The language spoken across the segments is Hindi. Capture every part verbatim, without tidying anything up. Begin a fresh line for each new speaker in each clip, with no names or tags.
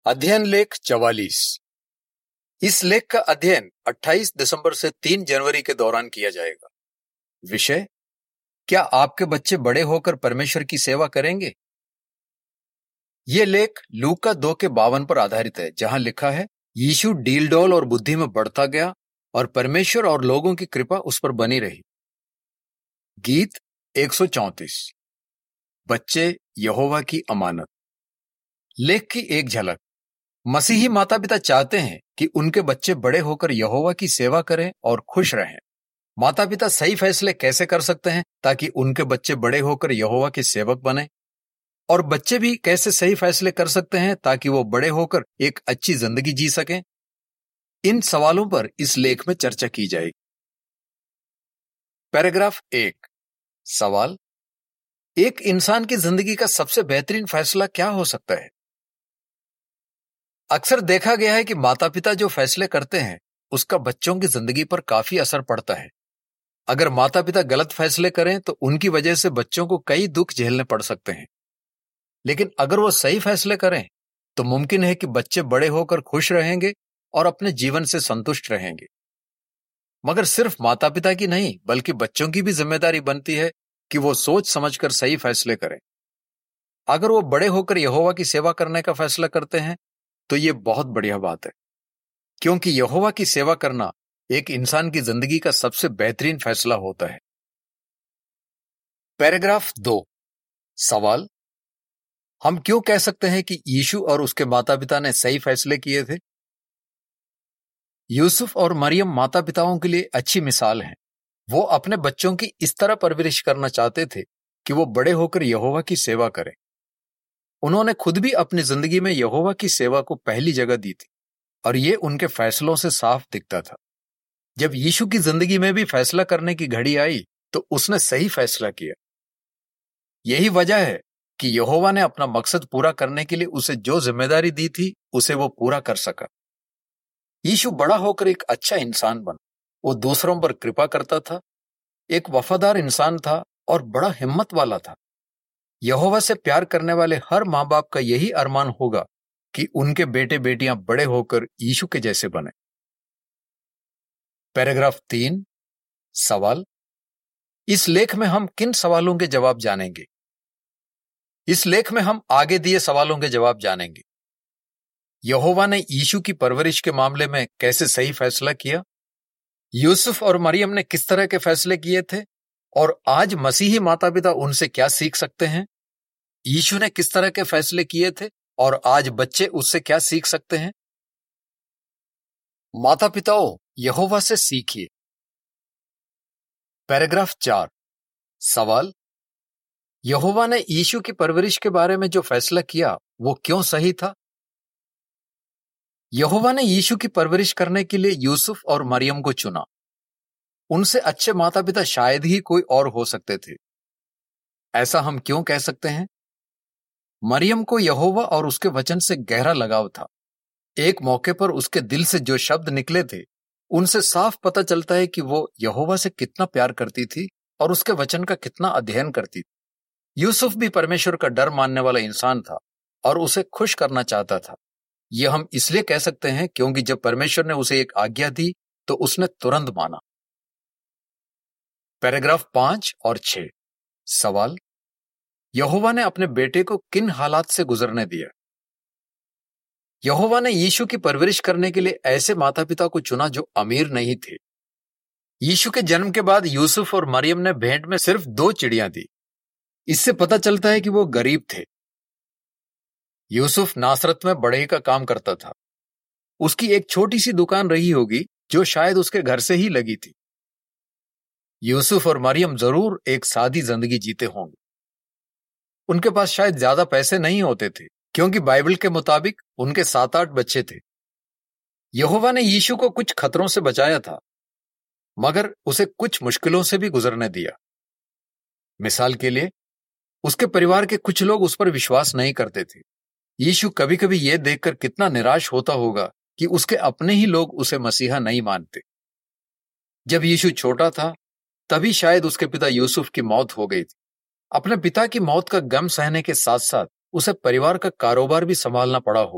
अध्ययन लेख चवालीस। इस लेख का अध्ययन अट्ठाईस दिसंबर से तीन जनवरी के दौरान किया जाएगा। विषय: क्या आपके बच्चे बड़े होकर परमेश्वर की सेवा करेंगे? यह लेख लूका दो के बावन पर आधारित है, जहां लिखा है, यीशु डीलडौल और बुद्धि में बढ़ता गया और परमेश्वर और लोगों की कृपा उस पर बनी रही। गीत एक सौ चौंतीस। बच्चे यहोवा की अमानत। लेख की एक झलक। मसीही माता पिता चाहते हैं कि उनके बच्चे बड़े होकर यहोवा की सेवा करें और खुश रहें। माता पिता सही फैसले कैसे कर सकते हैं ताकि उनके बच्चे बड़े होकर यहोवा के सेवक बने, और बच्चे भी कैसे सही फैसले कर सकते हैं ताकि वो बड़े होकर एक अच्छी जिंदगी जी सकें? इन सवालों पर इस लेख में चर्चा की जाएगी। पैराग्राफ एक। सवाल: एक इंसान की जिंदगी का सबसे बेहतरीन फैसला क्या हो सकता है? अक्सर देखा गया है कि माता पिता जो फैसले करते हैं उसका बच्चों की जिंदगी पर काफी असर पड़ता है। अगर माता पिता गलत फैसले करें तो उनकी वजह से बच्चों को कई दुख झेलने पड़ सकते हैं, लेकिन अगर वो सही फैसले करें तो मुमकिन है कि बच्चे बड़े होकर खुश रहेंगे और अपने जीवन से संतुष्ट रहेंगे। मगर सिर्फ माता पिता की नहीं, बल्कि बच्चों की भी जिम्मेदारी बनती है कि वो सोच समझकर सही फैसले करें। अगर वो बड़े होकर यहोवा की सेवा करने का फैसला करते हैं तो ये बहुत बढ़िया बात है, क्योंकि यहोवा की सेवा करना एक इंसान की जिंदगी का सबसे बेहतरीन फैसला होता है। पैराग्राफ दो। सवाल: हम क्यों कह सकते हैं कि यीशु और उसके माता पिता ने सही फैसले किए थे? यूसुफ और मरियम माता पिताओं के लिए अच्छी मिसाल हैं। वो अपने बच्चों की इस तरह परवरिश करना चाहते थे कि वो बड़े होकर यहोवा की सेवा करें। उन्होंने खुद भी अपनी जिंदगी में यहोवा की सेवा को पहली जगह दी थी, और ये उनके फैसलों से साफ दिखता था। जब यीशु की जिंदगी में भी फैसला करने की घड़ी आई तो उसने सही फैसला किया। यही वजह है कि यहोवा ने अपना मकसद पूरा करने के लिए उसे जो जिम्मेदारी दी थी उसे वो पूरा कर सका। यीशु बड़ा होकर एक अच्छा इंसान बना। वो दूसरों पर कृपा करता था, एक वफादार इंसान था और बड़ा हिम्मत वाला था। यहोवा से प्यार करने वाले हर माँ बाप का यही अरमान होगा कि उनके बेटे बेटियां बड़े होकर यीशु के जैसे बने। पैराग्राफ तीन। सवाल: इस लेख में हम किन सवालों के जवाब जानेंगे? इस लेख में हम आगे दिए सवालों के जवाब जानेंगे। यहोवा ने यीशु की परवरिश के मामले में कैसे सही फैसला किया? यूसुफ और मरियम ने किस तरह के फैसले किए थे और आज मसीही माता पिता उनसे क्या सीख सकते हैं? यीशु ने किस तरह के फैसले किए थे और आज बच्चे उससे क्या सीख सकते हैं? माता पिताओं, यहोवा से सीखिए। पैराग्राफ चार। सवाल: यहोवा ने यीशु की परवरिश के बारे में जो फैसला किया वो क्यों सही था? यहोवा ने यीशु की परवरिश करने के लिए यूसुफ और मरियम को चुना। उनसे अच्छे माता पिता शायद ही कोई और हो सकते थे। ऐसा हम क्यों कह सकते हैं? मरियम को यहोवा और उसके वचन से गहरा लगाव था। एक मौके पर उसके दिल से जो शब्द निकले थे उनसे साफ पता चलता है कि वो यहोवा से कितना प्यार करती थी और उसके वचन का कितना अध्ययन करती थी। यूसुफ भी परमेश्वर का डर मानने वाला इंसान था और उसे खुश करना चाहता था। यह हम इसलिए कह सकते हैं क्योंकि जब परमेश्वर ने उसे एक आज्ञा दी तो उसने तुरंत माना। पैराग्राफ पांच और छह। सवाल: यहोवा ने अपने बेटे को किन हालात से गुजरने दिया? यहोवा ने यीशु की परवरिश करने के लिए ऐसे माता पिता को चुना जो अमीर नहीं थे। यीशु के जन्म के बाद यूसुफ और मरियम ने भेंट में सिर्फ दो चिड़ियां दी। इससे पता चलता है कि वो गरीब थे। यूसुफ नासरत में बढ़ई का काम करता था। उसकी एक छोटी सी दुकान रही होगी जो शायद उसके घर से ही लगी थी। यूसुफ और मरियम जरूर एक सादी जिंदगी जीते होंगे। उनके पास शायद ज्यादा पैसे नहीं होते थे, क्योंकि बाइबल के मुताबिक उनके सात आठ बच्चे थे। यहोवा ने यीशु को कुछ खतरों से बचाया था, मगर उसे कुछ मुश्किलों से भी गुजरने दिया। मिसाल के लिए, उसके परिवार के कुछ लोग उस पर विश्वास नहीं करते थे। यीशु कभी कभी यह देखकर कितना निराश होता होगा कि उसके अपने ही लोग उसे मसीहा नहीं मानते। जब यीशु छोटा था तभी शायद उसके पिता यूसुफ की मौत हो गई थी। अपने पिता की मौत का गम सहने के साथ साथ उसे परिवार का कारोबार भी संभालना पड़ा होगा।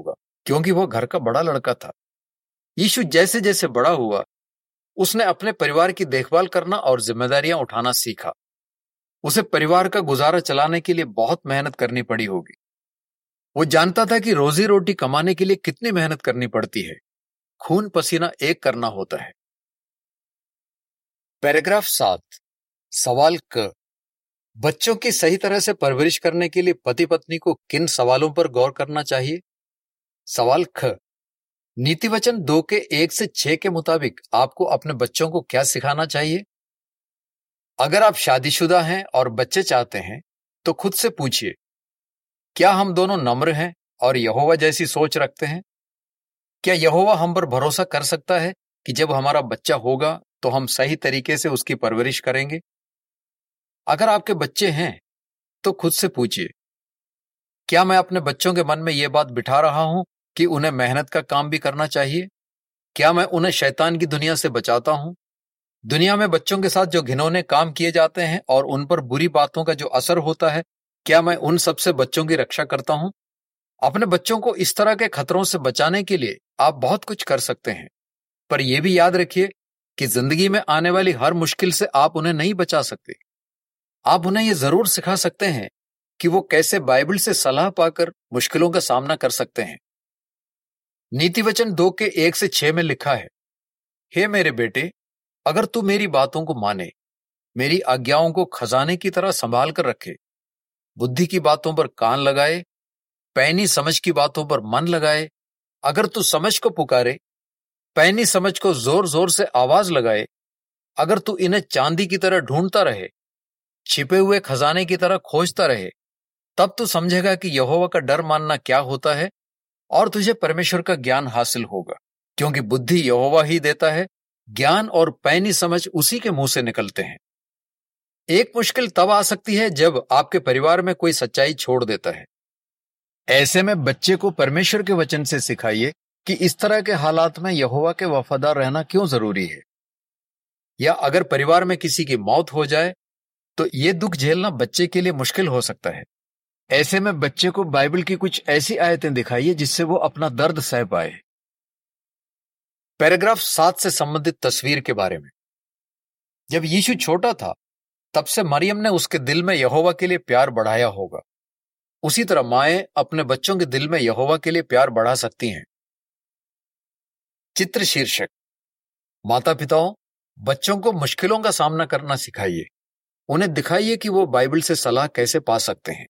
क्योंकि वह घर का बड़ा लड़का था। यीशु जैसे जैसे बड़ा हुआ, उसने अपने परिवार की देखभाल करना और जिम्मेदारियां उठाना सीखा। उसे परिवार का गुजारा चलाने के लिए बहुत मेहनत करनी पड़ी होगी। वो जानता था कि रोजी रोटी कमाने के लिए कितनी मेहनत करनी पड़ती है, खून पसीना एक करना होता है। पैराग्राफ सात, सवाल क। बच्चों की सही तरह से परवरिश करने के लिए पति पत्नी को किन सवालों पर गौर करना चाहिए? सवाल ख। नीति वचन दो के एक से छह के मुताबिक आपको अपने बच्चों को क्या सिखाना चाहिए? अगर आप शादीशुदा हैं और बच्चे चाहते हैं तो खुद से पूछिए, क्या हम दोनों नम्र हैं और यहोवा जैसी सोच रखते हैं? क्या यहोवा हम पर भरोसा कर सकता है कि जब हमारा बच्चा होगा तो हम सही तरीके से उसकी परवरिश करेंगे? अगर आपके बच्चे हैं तो खुद से पूछिए, क्या मैं अपने बच्चों के मन में यह बात बिठा रहा हूं कि उन्हें मेहनत का काम भी करना चाहिए? क्या मैं उन्हें शैतान की दुनिया से बचाता हूं? दुनिया में बच्चों के साथ जो घिनौने काम किए जाते हैं और उन पर बुरी बातों का जो असर होता है, क्या मैं उन सब से बच्चों की रक्षा करता हूं? अपने बच्चों को इस तरह के खतरों से बचाने के लिए आप बहुत कुछ कर सकते हैं, पर यह भी याद रखिए कि जिंदगी में आने वाली हर मुश्किल से आप उन्हें नहीं बचा सकते। आप उन्हें यह जरूर सिखा सकते हैं कि वो कैसे बाइबल से सलाह पाकर मुश्किलों का सामना कर सकते हैं। नीति वचन दो के एक से छह में लिखा है, हे मेरे बेटे, अगर तू मेरी बातों को माने, मेरी आज्ञाओं को खजाने की तरह संभाल कर रखे, बुद्धि की बातों पर कान लगाए, पैनी समझ की बातों पर मन लगाए, अगर तू समझ को पुकारे, पैनी समझ को जोर जोर से आवाज लगाए, अगर तू इन्हें चांदी की तरह ढूंढता रहे, छिपे हुए खजाने की तरह खोजता रहे, तब तू समझेगा कि यहोवा का डर मानना क्या होता है और तुझे परमेश्वर का ज्ञान हासिल होगा, क्योंकि बुद्धि यहोवा ही देता है, ज्ञान और पैनी समझ उसी के मुंह से निकलते हैं। एक मुश्किल तब आ सकती है जब आपके परिवार में कोई सच्चाई छोड़ देता है। ऐसे में बच्चे को परमेश्वर के वचन से सिखाइए कि इस तरह के हालात में यहोवा के वफादार रहना क्यों जरूरी है। या अगर परिवार में किसी की मौत हो जाए तो यह दुख झेलना बच्चे के लिए मुश्किल हो सकता है। ऐसे में बच्चे को बाइबल की कुछ ऐसी आयतें दिखाइए जिससे वो अपना दर्द सह पाए। पैराग्राफ सात से संबंधित तस्वीर के बारे में। जब यीशु छोटा था तब से मरियम ने उसके दिल में यहोवा के लिए प्यार बढ़ाया होगा। उसी तरह माएं अपने बच्चों के दिल में यहोवा के लिए प्यार बढ़ा सकती हैं। चित्र शीर्षक, माता पिताओं, बच्चों को मुश्किलों का सामना करना सिखाइए। उन्हें दिखाइए कि वो बाइबल से सलाह कैसे पा सकते हैं।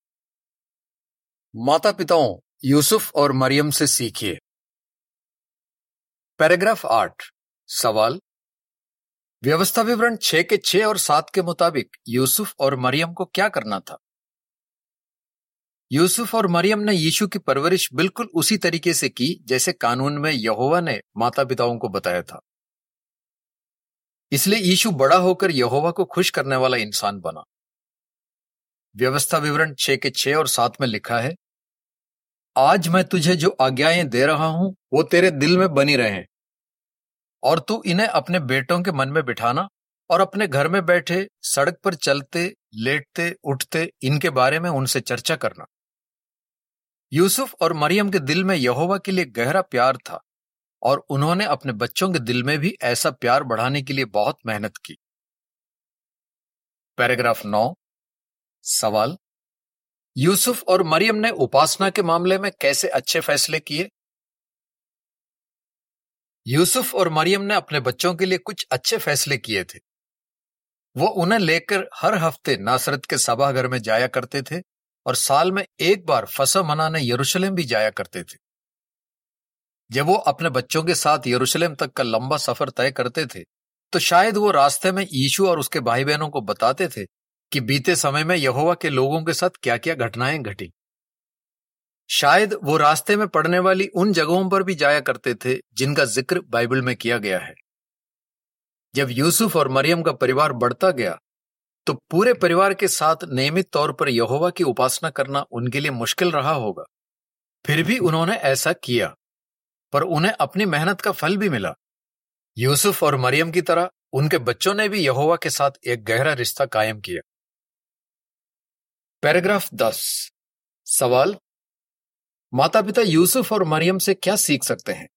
माता पिताओं, यूसुफ और मरियम से सीखिए। पैराग्राफ आठ, सवाल, व्यवस्था विवरण छह के छह और सात के मुताबिक यूसुफ और मरियम को क्या करना था? यूसुफ और मरियम ने यीशु की परवरिश बिल्कुल उसी तरीके से की जैसे कानून में यहोवा ने माता पिताओं को बताया था। इसलिए यीशु बड़ा होकर यहोवा को खुश करने वाला इंसान बना। व्यवस्था विवरण छह के छह और सात में लिखा है, आज मैं तुझे जो आज्ञाएं दे रहा हूं वो तेरे दिल में बनी रहें और तू इन्हें अपने बेटों के मन में बिठाना और अपने घर में बैठे, सड़क पर चलते, लेटते, उठते इनके बारे में उनसे चर्चा करना। यूसुफ और मरियम के दिल में यहोवा के लिए गहरा प्यार था और उन्होंने अपने बच्चों के दिल में भी ऐसा प्यार बढ़ाने के लिए बहुत मेहनत की। पैराग्राफ नौ, सवाल, यूसुफ और मरियम ने उपासना के मामले में कैसे अच्छे फैसले किए? यूसुफ और मरियम ने अपने बच्चों के लिए कुछ अच्छे फैसले किए थे। वो उन्हें लेकर हर हफ्ते नासरत के सभाघर में जाया करते थे और साल में एक बार फसह मनाने यरूशलेम भी जाया करते थे। जब वो अपने बच्चों के साथ यरूशलेम तक का लंबा सफर तय करते थे तो शायद वो रास्ते में यीशु और उसके भाई बहनों को बताते थे कि बीते समय में यहोवा के लोगों के साथ क्या क्या घटनाएं घटी। शायद वो रास्ते में पड़ने वाली उन जगहों पर भी जाया करते थे जिनका जिक्र बाइबल में किया गया है। जब यूसुफ और मरियम का परिवार बढ़ता गया तो पूरे परिवार के साथ नियमित तौर पर यहोवा की उपासना करना उनके लिए मुश्किल रहा होगा। फिर भी उन्होंने ऐसा किया, पर उन्हें अपनी मेहनत का फल भी मिला। यूसुफ और मरियम की तरह उनके बच्चों ने भी यहोवा के साथ एक गहरा रिश्ता कायम किया। पैराग्राफ दस, सवाल, माता पिता यूसुफ और मरियम से क्या सीख सकते हैं?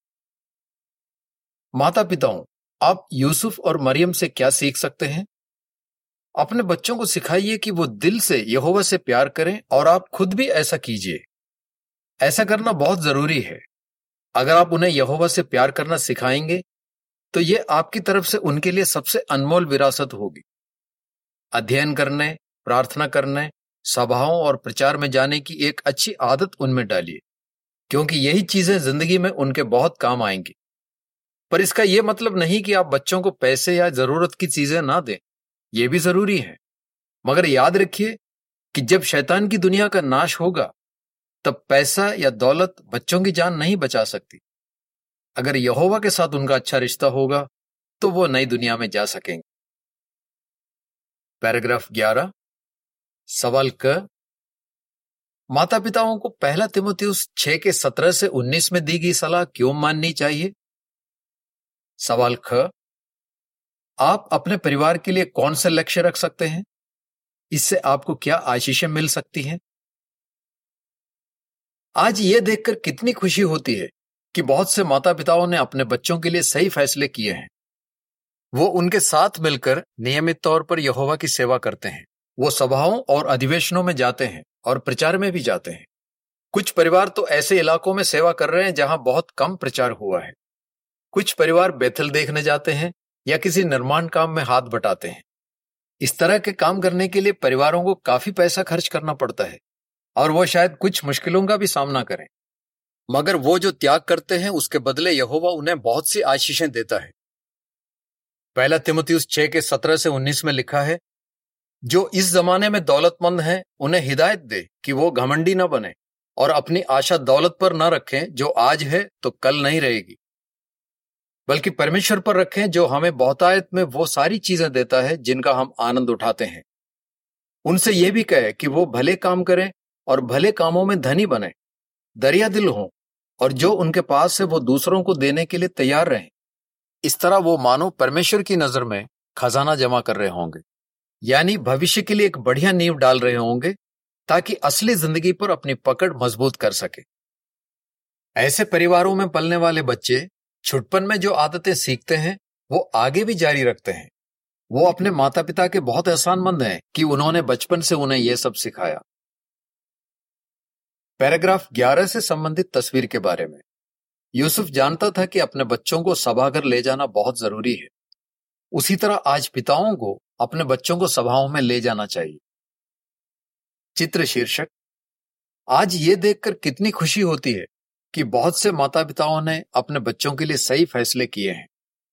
माता पिताओं, आप यूसुफ और मरियम से क्या सीख सकते हैं? अपने बच्चों को सिखाइए कि वो दिल से यहोवा से प्यार करें और आप खुद भी ऐसा कीजिए। ऐसा करना बहुत जरूरी है। अगर आप उन्हें यहोवा से प्यार करना सिखाएंगे तो ये आपकी तरफ से उनके लिए सबसे अनमोल विरासत होगी। अध्ययन करने, प्रार्थना करने, सभाओं और प्रचार में जाने की एक अच्छी आदत उनमें डालिए, क्योंकि यही चीजें जिंदगी में उनके बहुत काम आएंगी। पर इसका यह मतलब नहीं कि आप बच्चों को पैसे या जरूरत की चीजें ना दें, यह भी जरूरी है। मगर याद रखिए कि जब शैतान की दुनिया का नाश होगा तब पैसा या दौलत बच्चों की जान नहीं बचा सकती। अगर यहोवा के साथ उनका अच्छा रिश्ता होगा तो वो नई दुनिया में जा सकेंगे। पैराग्राफ ग्यारह, सवाल क, माता पिताओं को पहला तीमुथियुस छह के सत्रह से उन्नीस में दी गई सलाह क्यों माननी चाहिए? सवाल ख, आप अपने परिवार के लिए कौन से लक्ष्य रख सकते हैं? इससे आपको क्या आशीषें मिल सकती हैं? आज यह देखकर कितनी खुशी होती है कि बहुत से माता पिताओं ने अपने बच्चों के लिए सही फैसले किए हैं। वो उनके साथ मिलकर नियमित तौर पर यहोवा की सेवा करते हैं। वो सभाओं और अधिवेशनों में जाते हैं और प्रचार में भी जाते हैं। कुछ परिवार तो ऐसे इलाकों में सेवा कर रहे हैं जहां बहुत कम प्रचार हुआ है। कुछ परिवार बेथल देखने जाते हैं या किसी निर्माण काम में हाथ बटाते हैं। इस तरह के काम करने के लिए परिवारों को काफी पैसा खर्च करना पड़ता है और वो शायद कुछ मुश्किलों का भी सामना करें। मगर वो जो त्याग करते हैं उसके बदले यहोवा उन्हें बहुत सी आशीषें देता है। पहला तीमुथियुस छह के सत्रह से उन्नीस में लिखा है, जो इस जमाने में दौलतमंद हैं उन्हें हिदायत दे कि वो घमंडी न बने और अपनी आशा दौलत पर न रखें जो आज है तो कल नहीं रहेगी, बल्कि परमेश्वर पर रखें जो हमें बहुतायत में वो सारी चीजें देता है जिनका हम आनंद उठाते हैं। उनसे यह भी कहे कि वो भले काम करें और भले कामों में धनी बने, दरिया दिल हों और जो उनके पास है वो दूसरों को देने के लिए तैयार रहें। इस तरह वो मानो परमेश्वर की नजर में खजाना जमा कर रहे होंगे, यानी भविष्य के लिए एक बढ़िया नींव डाल रहे होंगे ताकि असली जिंदगी पर अपनी पकड़ मजबूत कर सके। ऐसे परिवारों में पलने वाले बच्चे छुटपन में जो आदतें सीखते हैं वो आगे भी जारी रखते हैं। वो अपने माता पिता के बहुत एहसानमंद हैं कि उन्होंने बचपन से उन्हें यह सब सिखाया। पैराग्राफ ग्यारह से संबंधित तस्वीर के बारे में। यूसुफ जानता था कि अपने बच्चों को सभाघर ले जाना बहुत जरूरी है। उसी तरह आज पिताओं को अपने बच्चों को सभाओं में ले जाना चाहिए। चित्र शीर्षक, आज ये देखकर कितनी खुशी होती है कि बहुत से माता पिताओं ने अपने बच्चों के लिए सही फैसले किए हैं।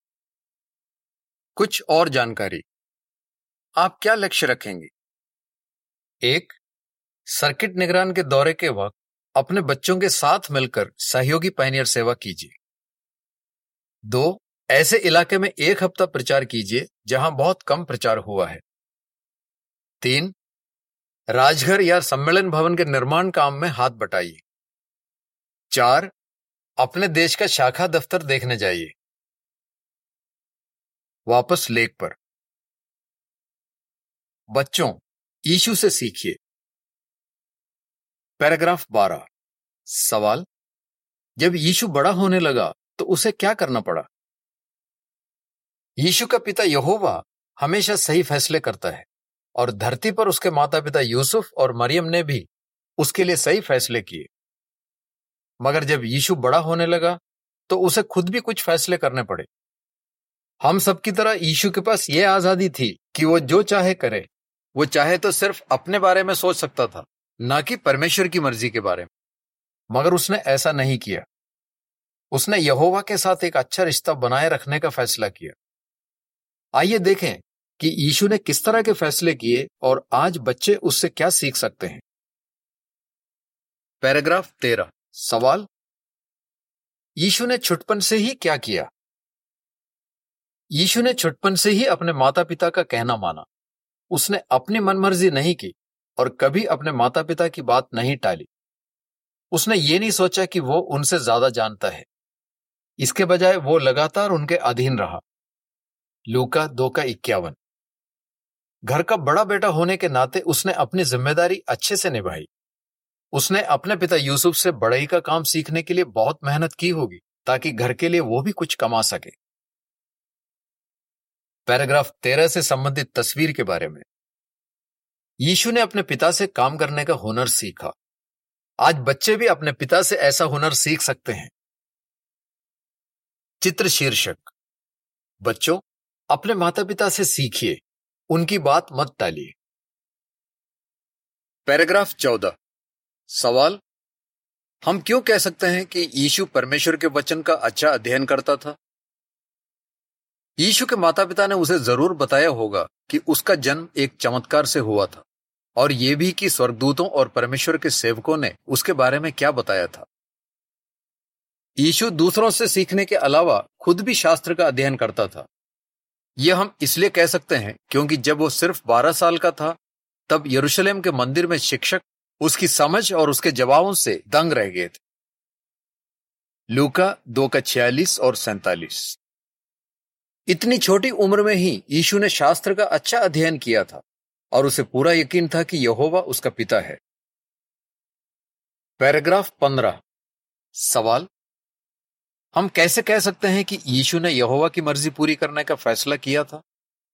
कुछ और जानकारी, आप क्या लक्ष्य रखेंगे? एक, सर्किट निगरान के दौरे के वक्त अपने बच्चों के साथ मिलकर सहयोगी पायनियर सेवा कीजिए। दो, ऐसे इलाके में एक हफ्ता प्रचार कीजिए जहां बहुत कम प्रचार हुआ है। तीन, राजघर या सम्मेलन भवन के निर्माण काम में हाथ बटाइए। चार, अपने देश का शाखा दफ्तर देखने जाइए। वापस लेख पर। बच्चों, यीशु से सीखिए। पैराग्राफ बारह, सवाल, जब यीशु बड़ा होने लगा तो उसे क्या करना पड़ा? यीशु का पिता यहोवा हमेशा सही फैसले करता है और धरती पर उसके माता पिता यूसुफ और मरियम ने भी उसके लिए सही फैसले किए। मगर जब यीशु बड़ा होने लगा तो उसे खुद भी कुछ फैसले करने पड़े। हम सबकी तरह यीशु के पास यह आजादी थी कि वो जो चाहे करे। वो चाहे तो सिर्फ अपने बारे में सोच सकता था, ना कि परमेश्वर की मर्जी के बारे में। मगर उसने ऐसा नहीं किया। उसने यहोवा के साथ एक अच्छा रिश्ता बनाए रखने का फैसला किया। आइए देखें कि यीशु ने किस तरह के फैसले किए और आज बच्चे उससे क्या सीख सकते हैं। पैराग्राफ तेरह, सवाल, यीशु ने छुटपन से ही क्या किया? यीशु ने छुटपन से ही अपने माता पिता का कहना माना। उसने अपनी मनमर्जी नहीं की और कभी अपने माता पिता की बात नहीं टाली। उसने ये नहीं सोचा कि वो उनसे ज्यादा जानता है। इसके बजाय वो लगातार उनके अधीन रहा। लूका दो का इक्यावन। घर का बड़ा बेटा होने के नाते उसने अपनी जिम्मेदारी अच्छे से निभाई। उसने अपने पिता यूसुफ से बढ़ई का काम सीखने के लिए बहुत मेहनत की होगी ताकि घर के लिए वो भी कुछ कमा सके। पैराग्राफ तेरह से संबंधित तस्वीर के बारे में। यीशु ने अपने पिता से काम करने का हुनर सीखा। आज बच्चे भी अपने पिता से ऐसा हुनर सीख सकते हैं। चित्र शीर्षक, बच्चों अपने माता पिता से सीखिए, उनकी बात मत टालिए। पैराग्राफ चौदह, सवाल, हम क्यों कह सकते हैं कि यीशु परमेश्वर के वचन का अच्छा अध्ययन करता था? यीशु के माता पिता ने उसे जरूर बताया होगा कि उसका जन्म एक चमत्कार से हुआ था, और यह भी कि स्वर्गदूतों और परमेश्वर के सेवकों ने उसके बारे में क्या बताया था। यीशु दूसरों से सीखने के अलावा खुद भी शास्त्र का अध्ययन करता था। यह हम इसलिए कह सकते हैं क्योंकि जब वो सिर्फ बारह साल का था, तब यरूशलेम के मंदिर में शिक्षक उसकी समझ और उसके जवाबों से दंग रह गए थे। लूका दो का छियालीस और सैंतालीस। इतनी छोटी उम्र में ही यीशु ने शास्त्र का अच्छा अध्ययन किया था और उसे पूरा यकीन था कि यहोवा उसका पिता है। पैराग्राफ पंद्रह, सवाल, हम कैसे कह सकते हैं कि यीशु ने यहोवा की मर्जी पूरी करने का फैसला किया था?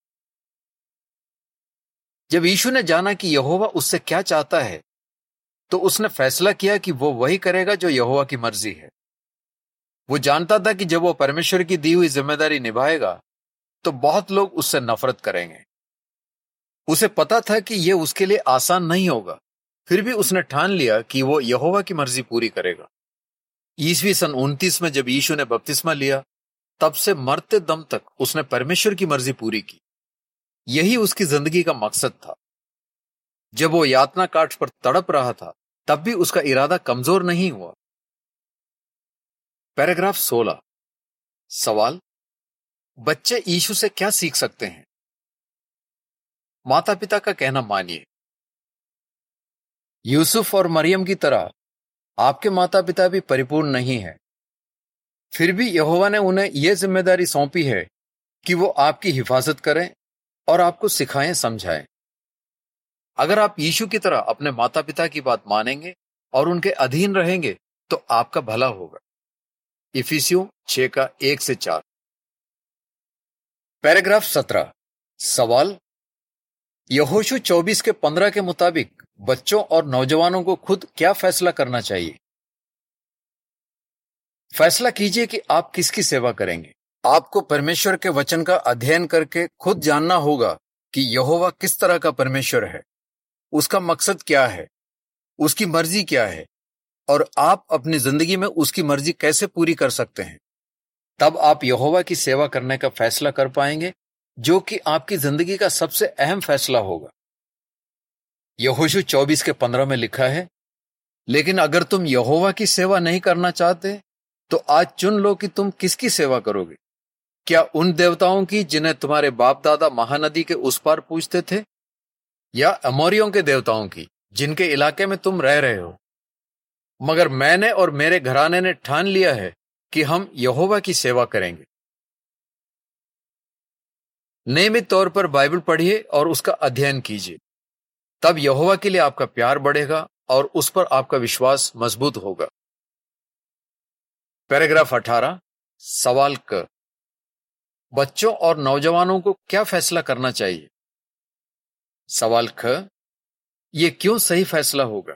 जब यीशु ने जाना कि यहोवा उससे क्या चाहता है, तो उसने फैसला किया कि वो वही करेगा जो यहोवा की मर्जी है। वो जानता था कि जब वो परमेश्वर की दी हुई जिम्मेदारी निभाएगा तो बहुत लोग उससे नफरत करेंगे। उसे पता था कि यह उसके लिए आसान नहीं होगा, फिर भी उसने ठान लिया कि वो यहोवा की मर्जी पूरी करेगा। ईस्वी सन उनतीस में जब यीशु ने बपतिस्मा लिया, तब से मरते दम तक उसने परमेश्वर की मर्जी पूरी की। यही उसकी जिंदगी का मकसद था। जब वो यातना काठ पर तड़प रहा था, तब भी उसका इरादा कमजोर नहीं हुआ। पैराग्राफ सोलह, सवाल, बच्चे यीशु से क्या सीख सकते हैं? माता पिता का कहना मानिए। यूसुफ और मरियम की तरह आपके माता पिता भी परिपूर्ण नहीं है, फिर भी यहोवा ने उन्हें यह जिम्मेदारी सौंपी है कि वो आपकी हिफाजत करें और आपको सिखाएं, समझाएं। अगर आप यीशु की तरह अपने माता पिता की बात मानेंगे और उनके अधीन रहेंगे तो आपका भला होगा। इफिसियों छह का एक से चार। पैराग्राफ सत्रह, सवाल, यहोशू चौबीस के पंद्रह के मुताबिक बच्चों और नौजवानों को खुद क्या फैसला करना चाहिए? फैसला कीजिए कि आप किसकी सेवा करेंगे। आपको परमेश्वर के वचन का अध्ययन करके खुद जानना होगा कि यहोवा किस तरह का परमेश्वर है, उसका मकसद क्या है, उसकी मर्जी क्या है, और आप अपनी जिंदगी में उसकी मर्जी कैसे पूरी कर सकते हैं। तब आप यहोवा की सेवा करने का फैसला कर पाएंगे, जो कि आपकी जिंदगी का सबसे अहम फैसला होगा। यहोशू चौबीस के पंद्रह में लिखा है, लेकिन अगर तुम यहोवा की सेवा नहीं करना चाहते तो आज चुन लो कि तुम किसकी सेवा करोगे। क्या उन देवताओं की जिन्हें तुम्हारे बाप दादा महानदी के उस पार पूजते थे, या अमोरियों के देवताओं की जिनके इलाके में तुम रह रहे हो? मगर मैंने और मेरे घराने ने ठान लिया है कि हम यहोवा की सेवा करेंगे। नियमित तौर पर बाइबल पढ़िए और उसका अध्ययन कीजिए, तब यहोवा के लिए आपका प्यार बढ़ेगा और उस पर आपका विश्वास मजबूत होगा। पैराग्राफ अठारह, सवाल क, बच्चों और नौजवानों को क्या फैसला करना चाहिए? सवाल ख, यह क्यों सही फैसला होगा?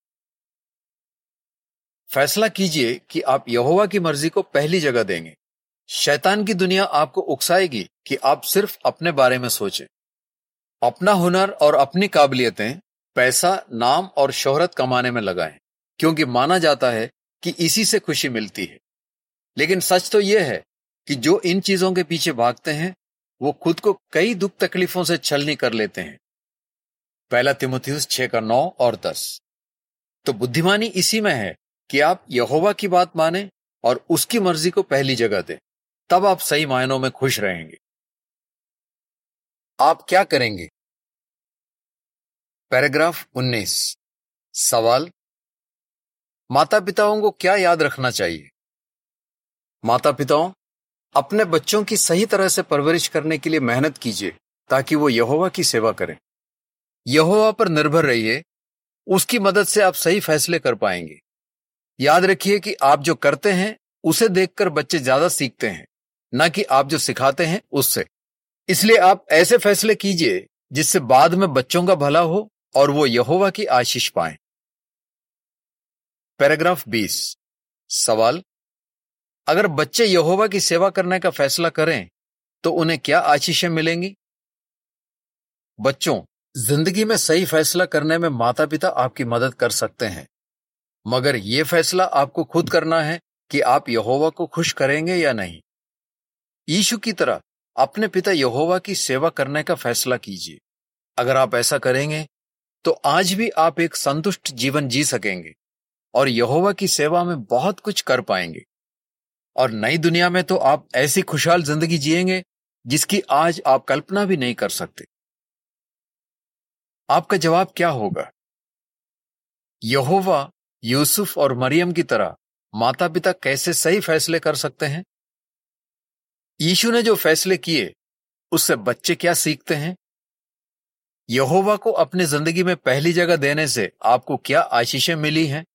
फैसला कीजिए कि आप यहोवा की मर्जी को पहली जगह देंगे। शैतान की दुनिया आपको उकसाएगी कि आप सिर्फ अपने बारे में सोचें, अपना हुनर और अपनी काबिलियतें पैसा, नाम और शोहरत कमाने में लगाएं, क्योंकि माना जाता है कि इसी से खुशी मिलती है। लेकिन सच तो यह है कि जो इन चीजों के पीछे भागते हैं वो खुद को कई दुख तकलीफों से छलनी कर लेते हैं। पहला तीमुथियुस छह का नौ और दस। तो बुद्धिमानी इसी में है कि आप यहोवा की बात माने और उसकी मर्जी को पहली जगह दें, तब आप सही मायनों में खुश रहेंगे। आप क्या करेंगे? पैराग्राफ उन्नीस, सवाल, माता पिताओं को क्या याद रखना चाहिए? माता पिताओं, अपने बच्चों की सही तरह से परवरिश करने के लिए मेहनत कीजिए ताकि वो यहोवा की सेवा करें। यहोवा पर निर्भर रहिए उसकी मदद से आप सही फैसले कर पाएंगे। याद रखिए कि आप जो करते हैं उसे देखकर बच्चे ज्यादा सीखते हैं, ना कि आप जो सिखाते हैं उससे। इसलिए आप ऐसे फैसले कीजिए जिससे बाद में बच्चों का भला हो और वो यहोवा की आशीष पाएं। पैराग्राफ बीस। सवाल, अगर बच्चे यहोवा की सेवा करने का फैसला करें तो उन्हें क्या आशीषें मिलेंगी? बच्चों, जिंदगी में सही फैसला करने में माता पिता आपकी मदद कर सकते हैं, मगर यह फैसला आपको खुद करना है कि आप यहोवा को खुश करेंगे या नहीं। यीशु की तरह अपने पिता यहोवा की सेवा करने का फैसला कीजिए। अगर आप ऐसा करेंगे तो आज भी आप एक संतुष्ट जीवन जी सकेंगे और यहोवा की सेवा में बहुत कुछ कर पाएंगे। और नई दुनिया में तो आप ऐसी खुशहाल जिंदगी जिएंगे जिसकी आज आप कल्पना भी नहीं कर सकते। आपका जवाब क्या होगा? यहोवा यूसुफ और मरियम की तरह माता पिता कैसे सही फैसले कर सकते हैं? यीशु ने जो फैसले किए उससे बच्चे क्या सीखते हैं? यहोवा को अपनी जिंदगी में पहली जगह देने से आपको क्या आशीषें मिली हैं?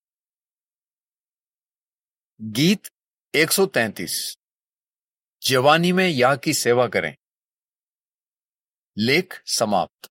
गीत एक सौ तैंतीस। जवानी में याह की सेवा करें। लेख समाप्त।